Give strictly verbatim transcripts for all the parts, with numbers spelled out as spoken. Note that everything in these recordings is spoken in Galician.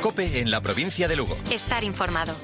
COPE en la provincia de Lugo. Estar informado.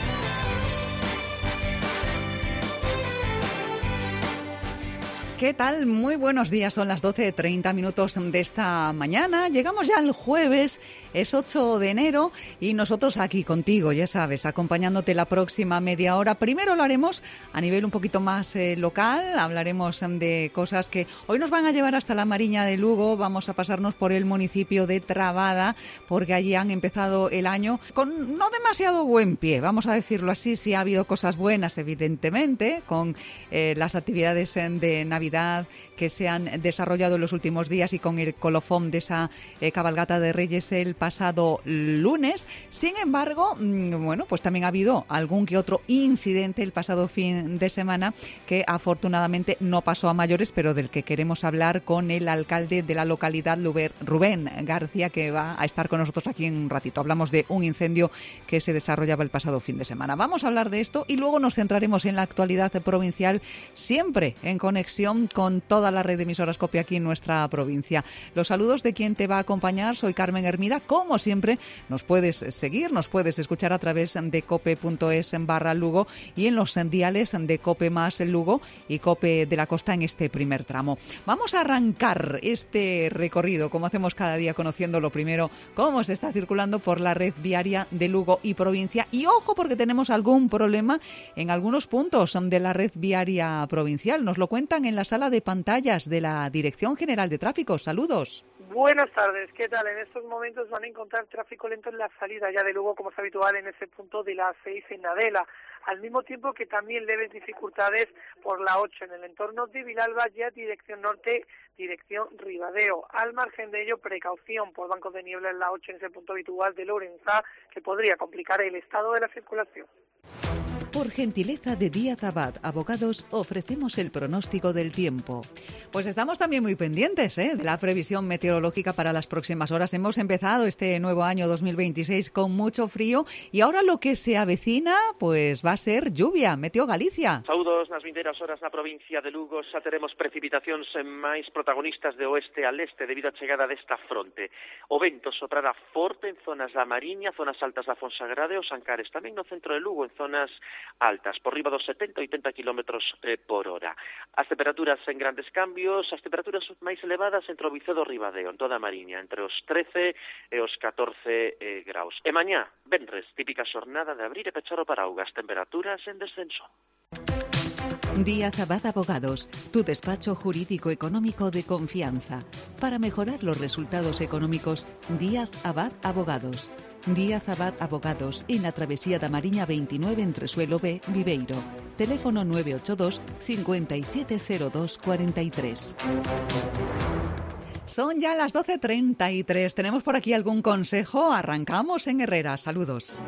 ¿Qué tal? Muy buenos días, son las doce treinta minutos de esta mañana. Llegamos ya al jueves, es ocho de enero y nosotros aquí contigo, ya sabes, acompañándote la próxima media hora. Primero lo haremos a nivel un poquito más eh, local, hablaremos de cosas que hoy nos van a llevar hasta la Mariña de Lugo. Vamos a pasarnos por el municipio de Trabada porque allí han empezado el año con no demasiado buen pie, vamos a decirlo así. Sí ha habido cosas buenas, evidentemente, con eh, las actividades de Navidad que se han desarrollado en los últimos días y con el colofón de esa eh, cabalgata de Reyes el pasado lunes. Sin embargo, mmm, bueno, pues también ha habido algún que otro incidente el pasado fin de semana que afortunadamente no pasó a mayores, pero del que queremos hablar con el alcalde de la localidad, Rubén García, que va a estar con nosotros aquí en un ratito. Hablamos de un incendio que se desarrollaba el pasado fin de semana. Vamos a hablar de esto y luego nos centraremos en la actualidad provincial, siempre en conexión con toda la red de emisoras COPE aquí en nuestra provincia. Los saludos de quien te va a acompañar, soy Carmen Hermida. Como siempre, nos puedes seguir, nos puedes escuchar a través de cope.es en barra Lugo y en los diales de COPE más Lugo y COPE de la Costa en este primer tramo. Vamos a arrancar este recorrido, como hacemos cada día, conociendo lo primero, cómo se está circulando por la red viaria de Lugo y provincia. Y ojo, porque tenemos algún problema en algunos puntos de la red viaria provincial. Nos lo cuentan en la sala de pantallas de la Dirección General de Tráfico. Saludos. Buenas tardes, ¿qué tal? En estos momentos van a encontrar tráfico lento en la salida ya de Lugo, como es habitual en ese punto de la seis en Adela, al mismo tiempo que también leves dificultades por la ocho en el entorno de Vilalba, ya dirección norte, dirección Ribadeo. Al margen de ello, precaución por bancos de niebla en la ocho en ese punto habitual de Lorenza, que podría complicar el estado de la circulación. Por gentileza de Díaz Abad Abogados, ofrecemos el pronóstico del tiempo. Pues estamos también muy pendientes ¿eh? de la previsión meteorológica para las próximas horas. Hemos empezado este nuevo año dos mil veintiséis con mucho frío y ahora lo que se avecina pues va a ser lluvia. Meteo Galicia. Saúdos nas vindeiras horas na provincia de Lugo. Xa teremos precipitacións máis protagonistas de oeste al este debido á chegada desta fronte. O vento soprará forte en zonas da Mariña, zonas altas da Fonsagrada e os Ancares, tamén no centro de Lugo, en zonas altas, por riba dos setenta a oitenta kilómetros por hora. As temperaturas en grandes cambios, as temperaturas máis elevadas entre o Vicedo e Ribadeo, en toda a Mariña, entre os trece e os catorce eh, graus. E mañá, venres, típica xornada de abrir e pechar o paraugas, temperaturas en descenso. Díaz Abad Abogados, tu despacho jurídico económico de confianza. Para mejorar los resultados económicos, Díaz Abad Abogados. Díaz Abad Abogados, en la travesía da Mariña veintinueve entre Suelo B, Viveiro. Teléfono nueve ocho dos, cinco siete cero dos, cuatro tres. Son ya las doce treinta y tres. ¿Tenemos por aquí algún consejo? Arrancamos en Herrera. Saludos.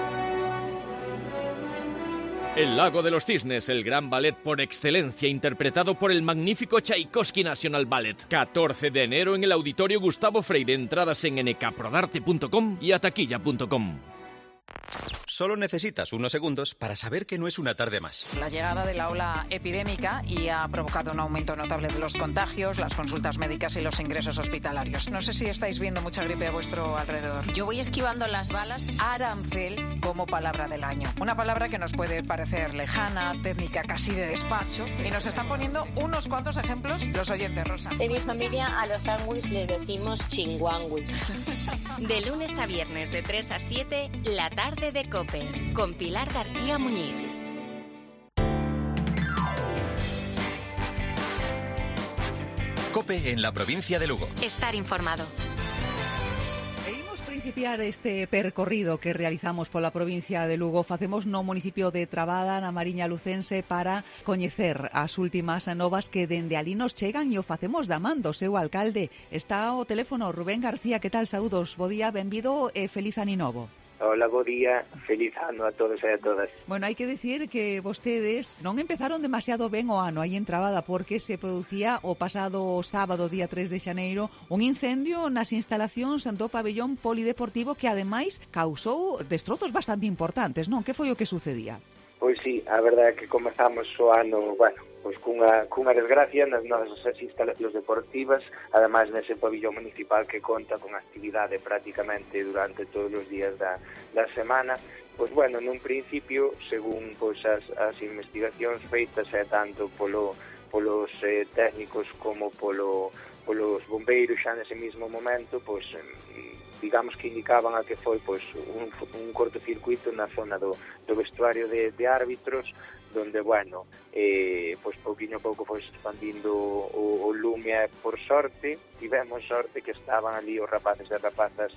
El Lago de los Cisnes, el gran ballet por excelencia interpretado por el magnífico Tchaikovsky National Ballet. catorce de enero en el Auditorio Gustavo Freire. Entradas en n k prodarte punto com y ataquilla punto com. Solo necesitas unos segundos para saber que no es una tarde más. La llegada de la ola epidémica y ha provocado un aumento notable de los contagios, las consultas médicas y los ingresos hospitalarios. No sé si estáis viendo mucha gripe a vuestro alrededor. Yo voy esquivando las balas. Arancel como palabra del año. Una palabra que nos puede parecer lejana, técnica casi de despacho. Y nos están poniendo unos cuantos ejemplos los oyentes, Rosa. En mi familia a los sándwiches les decimos chinguanguis. De lunes a viernes de tres a siete, la tarde de COPE, con Pilar García Muñiz. COPE en la provincia de Lugo. Estar informado. Principiar este percorrido que realizamos por la provincia de Lugo, facemos no municipio de Trabada, na Mariña Lucense, para coñecer as últimas novas que dende alí nos chegan e o facemos da man do seu alcalde. Está ao teléfono Rubén García. Que tal? Saúdos, bo día, benvido e feliz ano novo. Hola, bo día, feliz ano a todos e a todas. Bueno, hai que dicir que vostedes non empezaron demasiado ben o ano aí en Trabada, porque se producía o pasado sábado, día tres de xaneiro, un incendio nas instalacións do pabellón polideportivo que ademais causou destrozos bastante importantes, non? Que foi o que sucedía? Pois sí, a verdade é que comezamos o ano, bueno, pois cunha, cunha desgracia nas nosas instalacións deportivas, ademais nese pabillón municipal que conta con actividade prácticamente durante todos os días da, da semana. Pois bueno, nun principio, según pois as, as investigacións feitas é tanto polo, polos eh, técnicos como polo, polos bombeiros xa nese mesmo momento, pois digamos que indicaban a que foi pois un, un cortocircuito na zona do, do vestuario de, de árbitros, donde, bueno, eh, pois pouquinho a pouco foi expandindo o, o lume, e por sorte, tivemos sorte que estaban ali os rapaces e rapazas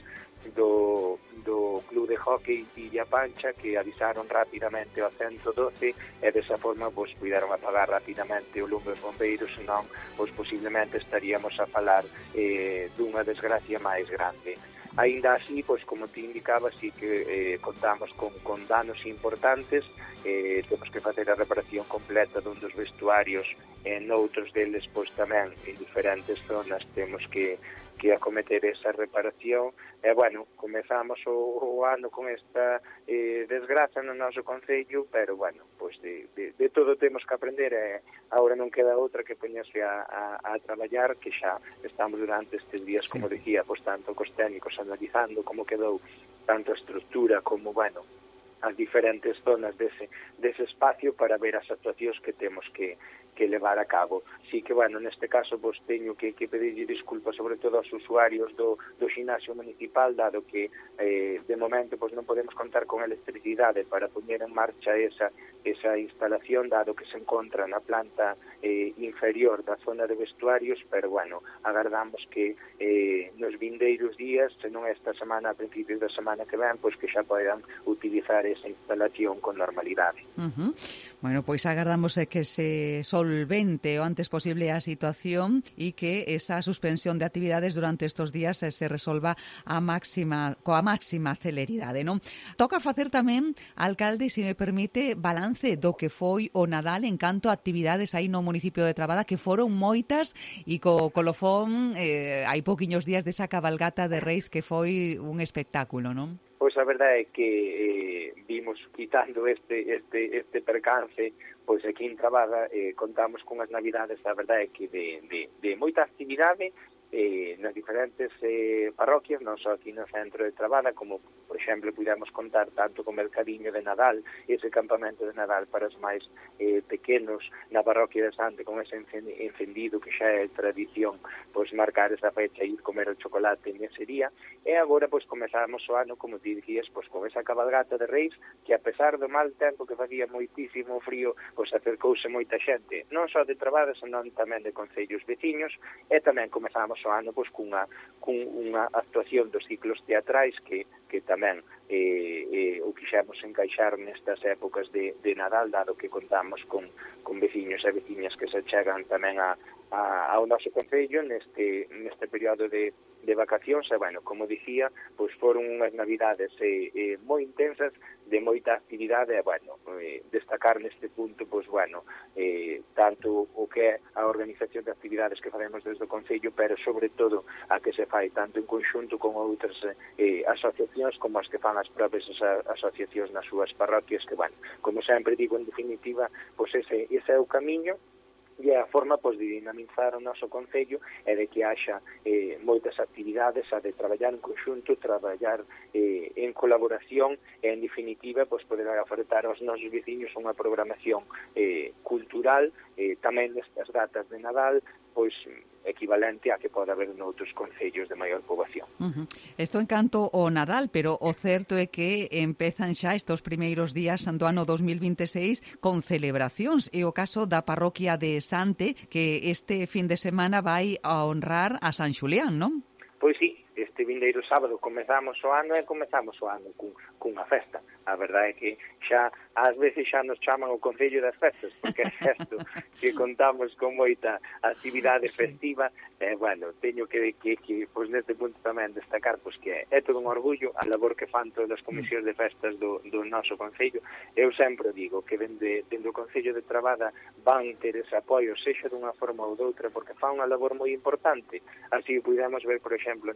do, do club de hockey Villa Pancha, que avisaron rapidamente ao ciento doce e desa forma pois puideron apagar rapidamente o lume dos bombeiros, senón pois posiblemente estaríamos a falar eh, dunha desgracia máis grande. Aínda así, pois como te indicaba, sí que eh, contamos con, con danos importantes, eh, temos que facer a reparación completa dun dos vestuarios, e noutros deles, pois tamén, en diferentes zonas, temos que, que acometer esa reparación. E, bueno, comezamos o, o ano con esta eh, desgraza no noso concello, pero, bueno, pois de, de, de todo temos que aprender, e agora non queda outra que poñerse a, a, a traballar, que xa estamos durante estes días, como decía, pois tanto cos técnicos analizando como quedou tanto a estrutura como, bueno, as diferentes zonas dese, dese espacio para ver as actuacións que temos que, que levar a cabo. Sí que, bueno, neste caso, pois, teño que, que pedirlle disculpas sobre todo aos usuarios do, do xinasio municipal, dado que, eh, de momento, pois, non podemos contar con electricidade para poñer en marcha esa, esa instalación, dado que se encontra na planta eh, inferior da zona de vestuarios, pero, bueno, agardamos que eh, nos vindeiros días, se non esta semana, a principios da semana que ven, pois que xa podan utilizar esa instalación con normalidade. Uh-huh. Bueno, pois agardamos que se solvente o antes posible a situación e que esa suspensión de actividades durante estes días se resolva a máxima, coa máxima celeridade, non? Toca facer tamén, alcalde, se me permite, balance do que foi o Nadal en canto a actividades aí no municipio de Trabada, que foron moitas, e co colofón eh, hai pouquiños días desa cabalgata de Reis que foi un espectáculo, non? Pois a verdade é que eh, vimos quitando este este este percance, pois aquí en Trabada eh, contamos con as navidades, a verdade é que de, de, de moita actividade eh, nas diferentes eh, parroquias, non só aquí no centro de Trabada, como, por exemplo, pudemos contar tanto con Mercadiño de Nadal, ese campamento de Nadal para os máis eh, pequenos na parroquia de Sante, con ese encendido que xa é tradición, pois marcar esa fecha e ir comer o chocolate nese día. E agora, pois, comezamos o ano, como ti dicías, pois, con esa cabalgata de Reis, que a pesar do mal tempo que facía moitísimo frío, pois acercouse moita xente, non só de Trabada, senón tamén de concellos veciños, e tamén comezamos o ano pois cunha, cunha actuación dos ciclos teatrais que, que tamén eh, eh, o quixemos encaixar nestas épocas de, de Nadal, dado que contamos con, con veciños e veciñas que se chegan tamén a, a, ao noso concello neste, neste período de, de vacacións. E, bueno, como dicía, pois foron unhas navidades eh, eh, moi intensas, de moita actividade, e, bueno, eh, destacar neste punto, pois, bueno, eh, tanto o que é a organización de actividades que facemos desde o Concello, pero sobre todo a que se fai tanto en conxunto con outras eh, asociacións como as que fan as propias asociacións nas súas parroquias, que, bueno, como sempre digo, en definitiva, pois ese, ese é o camiño e a forma, pois, de dinamizar o noso Concello e de que haxa eh, moitas actividades, a de traballar en conxunto, traballar eh, en colaboración e, en definitiva, pois, poder ofertar aos nosos veciños unha programación eh, cultural, eh, tamén nestas datas de Nadal, pois equivalente a que pode haber noutros concellos de maior poboación. Uh-huh. Isto en canto ao Nadal, pero o certo é que empezan xa estes primeiros días do ano dos mil vinte e seis con celebracións. É o caso da parroquia de Sante, que este fin de semana vai a honrar a San Xulián, non? Pois sí, este vindeiro sábado comezamos o ano e comezamos o ano cun, cunha festa. A verdade é que xa, ás veces xa nos chaman o Concello das Festas, porque é certo que contamos con moita actividade festiva. E, bueno, teño que, que, que pois, neste punto tamén destacar pois, que é todo un orgullo a labor que fan todas as comisións de festas do, do noso Concello. Eu sempre digo que dende, dende o Concello de Trabada van ter ese apoio, sexa dunha forma ou doutra, porque fan unha labor moi importante. Así pudemos ver, por exemplo, nos anos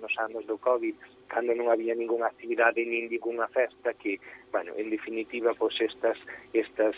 do COVID, cando non había ninguna actividade nin ninguna festa, que, bueno, en definitiva, pois estas estas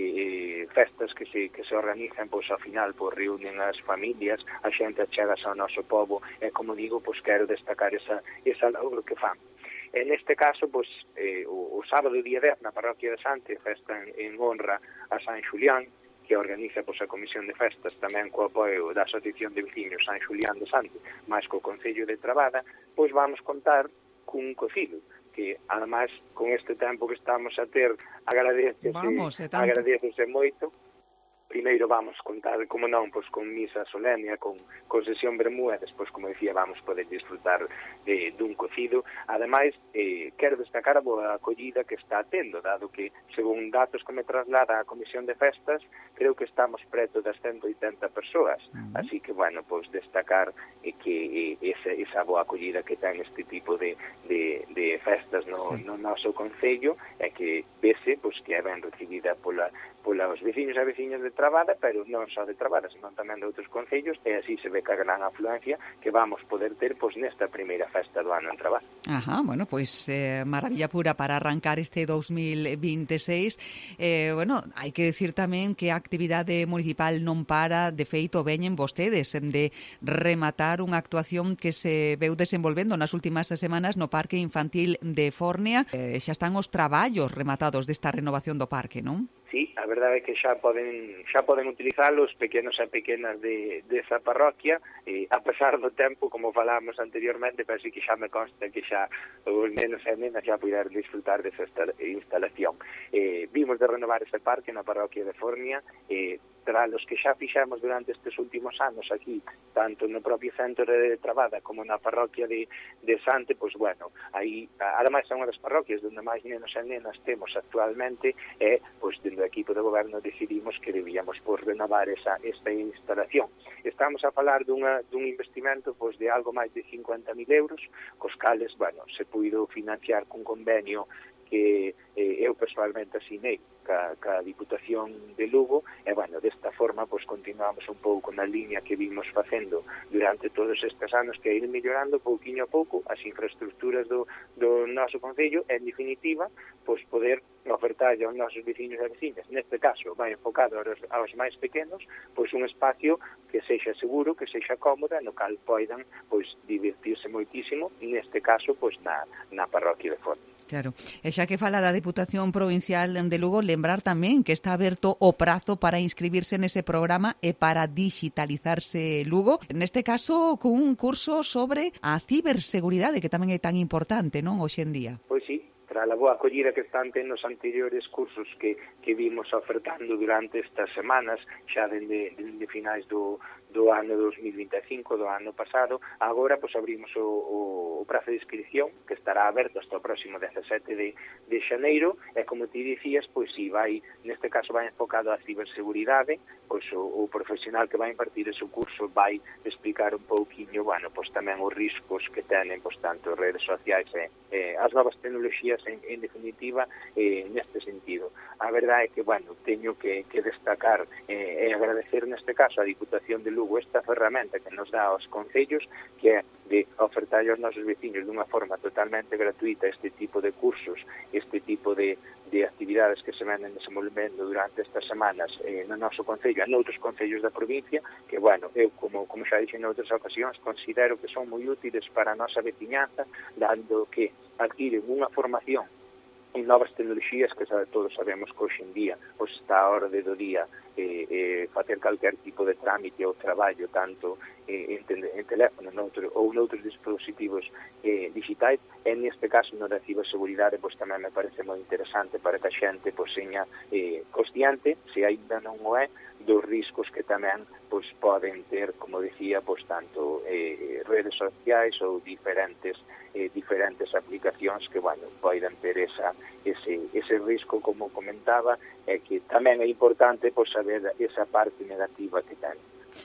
eh, festas que se que se organizan, pois ao final, pois reúnen as familias, a xente achegas ao noso pobo, e como digo, pois quero destacar esa esa labor que fan. En este caso, pois, eh, o, o sábado día dez na parroquia de Sante, festa en, en honra a San Xulián, que organiza pois, a Comisión de Festas tamén co apoio da Asociación de Veciños San Xulián de Sante, máis co Concello de Trabada, pois vamos contar cun cocido que, además, con este tempo que estamos a ter, agradecese, vamos, agradecese moito. Primeiro vamos contar, como non, pois con misa solemne, con, con sesión vermú, e despois, como decía, vamos poder disfrutar de, dun cocido. Ademais, eh, quero destacar a boa acollida que está tendo, dado que, según datos que me traslada a Comisión de Festas, creo que estamos preto das ciento oitenta persoas. Uh-huh. Así que, bueno, pois destacar eh, que eh, esa, esa boa acollida que ten este tipo de, de, de festas no, sí. no noso concello, é que vese pois, que é ben recibida pola, pola os veciños e veciñas de Trabada, pero non só de Trabada, senón tamén de outros concellos, e así se ve que a gran afluencia que vamos poder ter pois nesta primeira festa do ano en Trabada. Ajá, bueno, pois pues, eh, maravilla pura para arrancar este dos mil veintiséis. Eh, bueno, hai que decir tamén que a actividade municipal non para, de feito veñen vostedes de rematar unha actuación que se veu desenvolvendo nas últimas semanas no Parque Infantil de Fórnea. Eh, xa están os traballos rematados desta renovación do parque, non? Sí, a verdade é que xa poden xa poden utilizalo os pequenos e pequenas de desa parroquia, e a pesar do tempo, como falábamos anteriormente, pero sí que xa me consta que xa os nenos e nenas xa puderan disfrutar desa instalación. Eh, vimos de renovar ese parque na parroquia de Fórnea, eh, tras os que xa fixemos durante estes últimos anos aquí, tanto no propio centro de Trabada como na parroquia de, de Sante, pois bueno, aí, ademais é unha das parroquias onde máis nenos e nenas temos actualmente, e, pois, dentro do equipo de goberno decidimos que debíamos, pois, renovar esa, esta instalación. Estamos a falar dunha, dun investimento, pois, de algo máis de cincuenta mil euros, cos cales, bueno, se puido financiar cun convenio que eh, eu personalmente asinei ca, ca Diputación de Lugo, e, bueno, desta forma, pois, continuamos un pouco na liña que vimos facendo durante todos estes anos, que é ir mellorando pouquiño a pouco as infraestructuras do, do noso concello, e, en definitiva, pois, poder ofertar aos nosos veciños e veciñas, neste caso, vai enfocado aos, aos máis pequenos, pois, un espacio que sexa seguro, que sexa cómoda, no cal poidan, pois, divertirse moitísimo, neste caso, pois, na, na parroquia de Fórnea. Claro, e xa que fala da Diputación Provincial de Lugo, lembrar tamén que está aberto o prazo para inscribirse nese programa e para digitalizarse Lugo, neste caso con un curso sobre a ciberseguridade, que tamén é tan importante, non, hoxe en día. Pois sí, tras a boa acollida que están tendo os anteriores cursos que, que vimos ofertando durante estas semanas, xa dende, dende finais do, do ano dos mil vinte e cinco, do ano pasado, agora pois abrimos o, o, o prazo de inscripción, que estará aberto hasta o próximo dezasete de, de xaneiro, e como ti dicías, pois si vai, neste caso vai enfocado á ciberseguridade, pois o, o profesional que vai impartir ese curso vai explicar un pouquiño, bueno, pois tamén os riscos que tenen, pois tanto redes sociais e eh, as novas tecnoloxías en, en definitiva eh, neste sentido. A verdade é que, bueno, teño que, que destacar eh, e agradecer neste caso a Diputación de Lugo esta ferramenta que nos dá aos concellos, que é de ofertar aos nosos veciños dunha forma totalmente gratuita este tipo de cursos, este tipo de, de actividades que se venen desenvolvendo durante estas semanas eh, no noso concello e noutros concellos da provincia, que, bueno, eu, como, como xa dixen en outras ocasións, considero que son moi útiles para a nosa veciñanza, dando que adquiren unha formación en novas tecnoloxías que sabe, todos sabemos que hoxe en día pois está a orde do día eh, eh, facer calquer tipo de trámite ou traballo tanto eh, en, te, en teléfono noutro, ou noutros dispositivos eh, digitais, e neste caso no da ciberseguridade pois tamén me parece moi interesante para que a xente pois seña eh, consciente, se aínda non o é, dos riscos que tamén pois poden ter, como dicía, pois tanto eh, redes sociais ou diferentes eh, diferentes aplicacións que, bueno, poden ter esa, ese, ese risco, como comentaba, e que tamén é importante pois saber esa parte negativa que ten.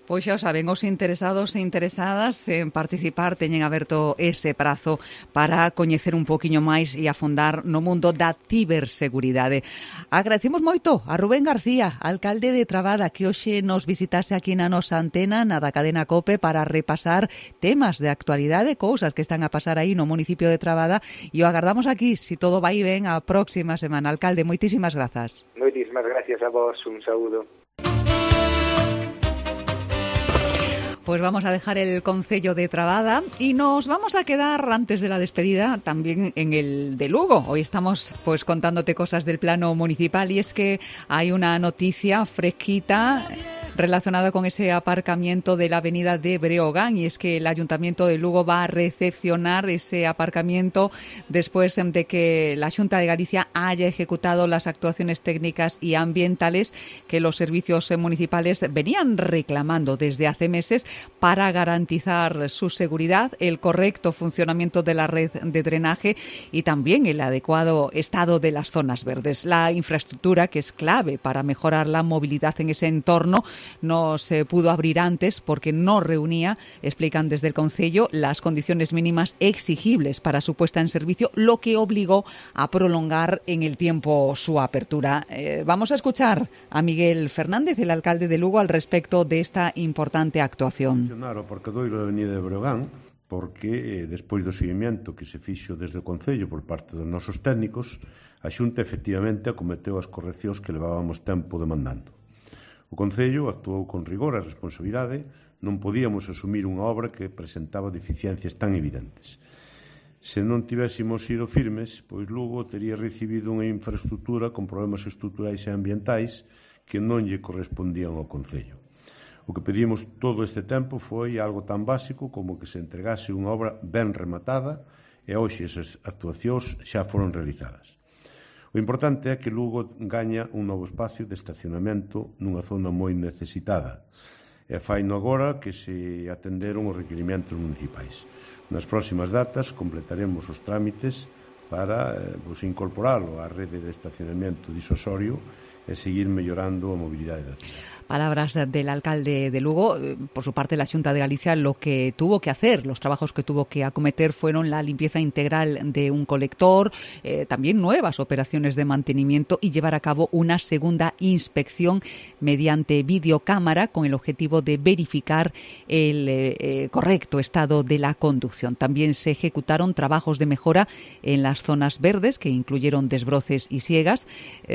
Pois xa o saben, os interesados e interesadas en participar teñen aberto ese prazo para coñecer un poquinho máis e afondar no mundo da ciberseguridade. Agradecemos moito a Rubén García, alcalde de Trabada, que hoxe nos visitase aquí na nosa antena, na da cadena COPE, para repasar temas de actualidade, cousas que están a pasar aí no municipio de Trabada, e o agardamos aquí, se todo vai ben, a próxima semana. Alcalde, moitísimas grazas. Moitísimas gracias a vos, un saúdo. Pues vamos a dejar el concello de Trabada y nos vamos a quedar antes de la despedida también en el de Lugo. Hoy estamos pues contándote cosas del plano municipal y es que hay una noticia fresquita relacionada con ese aparcamiento de la avenida de Breogán, y es que el Ayuntamiento de Lugo va a recepcionar ese aparcamiento después de que la Xunta de Galicia haya ejecutado las actuaciones técnicas y ambientales que los servicios municipales venían reclamando desde hace meses para garantizar su seguridad, el correcto funcionamiento de la red de drenaje y también el adecuado estado de las zonas verdes. La infraestructura, que es clave para mejorar la movilidad en ese entorno, no se pudo abrir antes porque no reunía, explican desde el Concello, las condiciones mínimas exigibles para su puesta en servicio, lo que obligó a prolongar en el tiempo su apertura. Eh, vamos a escuchar a Miguel Fernández, el alcalde de Lugo, al respecto de esta importante actuación. O aparcadoiro da avenida de Breogán, porque eh, despois do seguimento que se fixo desde o Concello por parte dos nosos técnicos, a Xunta efectivamente acometeu as correccións que levábamos tempo demandando. O Concello actuou con rigor e responsabilidade, non podíamos asumir unha obra que presentaba deficiencias tan evidentes. Se non tivésemos sido firmes, pois Lugo tería recibido unha infraestructura con problemas estruturais e ambientais que non lle correspondían ao Concello. O que pedimos todo este tempo foi algo tan básico como que se entregase unha obra ben rematada e hoxe esas actuacións xa foron realizadas. O importante é que Lugo gaña un novo espacio de estacionamento nunha zona moi necesitada. E faino agora que se atenderon os requerimentos municipais. Nas próximas datas completaremos os trámites para eh, pues, incorporalo á rede de estacionamento disuasorio e seguir mellorando a mobilidade da cidade. Palabras del alcalde de Lugo. Por su parte, la Xunta de Galicia lo que tuvo que hacer, los trabajos que tuvo que acometer fueron la limpieza integral de un colector, eh, también nuevas operaciones de mantenimiento y llevar a cabo una segunda inspección mediante videocámara con el objetivo de verificar el eh, correcto estado de la conducción. También se ejecutaron trabajos de mejora en las zonas verdes que incluyeron desbroces y siegas,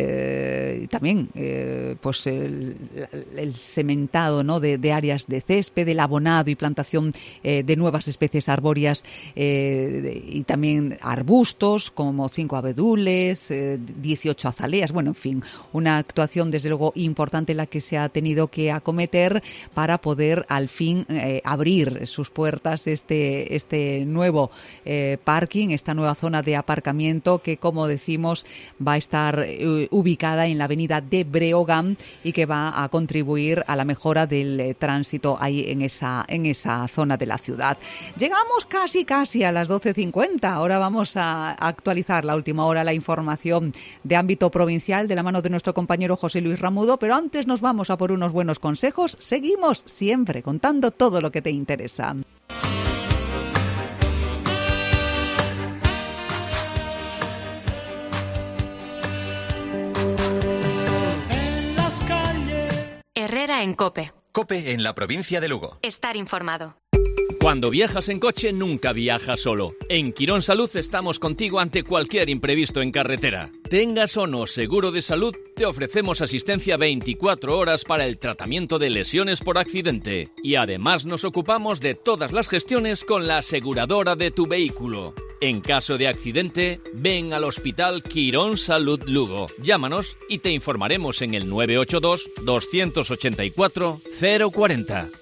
eh, también eh, pues el, el cementado, ¿no?, de, de áreas de césped, el abonado y plantación eh, de nuevas especies arbóreas eh, de, y también arbustos como cinco abedules, eh, dieciocho azaleas, bueno, en fin, una actuación desde luego importante la que se ha tenido que acometer para poder al fin eh, abrir sus puertas este, este nuevo eh, parking, esta nueva zona de aparcamiento que, como decimos, va a estar eh, ubicada en la avenida de Breogán y que va a contribuir a la mejora del eh, tránsito ahí en esa, en esa zona de la ciudad. Llegamos casi casi a las doce cincuenta. Ahora vamos a actualizar la última hora, la información de ámbito provincial de la mano de nuestro compañero José Luis Ramudo, pero antes nos vamos a por unos buenos consejos. Seguimos siempre contando todo lo que te interesa. Herrera en COPE. COPE en la provincia de Lugo. Estar informado. Cuando viajas en coche, nunca viajas solo. En Quirón Salud estamos contigo ante cualquier imprevisto en carretera. Tengas o no seguro de salud, te ofrecemos asistencia veinticuatro horas para el tratamiento de lesiones por accidente. Y además nos ocupamos de todas las gestiones con la aseguradora de tu vehículo. En caso de accidente, ven al Hospital Quirón Salud Lugo. Llámanos y te informaremos en el nueve ocho dos, dos ocho cuatro, cero cuarenta.